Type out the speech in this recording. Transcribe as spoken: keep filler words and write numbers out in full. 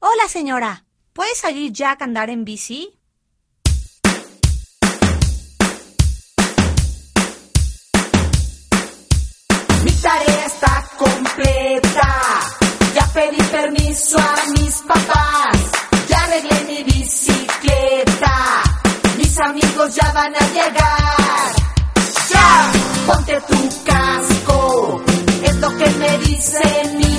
Hola, señora. ¿Puede salir Jack a andar en bici? Mi tarea está completa. Ya pedí permiso a mis papás. Ya arreglé mi bicicleta. Mis amigos ya van a llegar. ¡Ya! Ponte tu casco. Es lo que me dice mi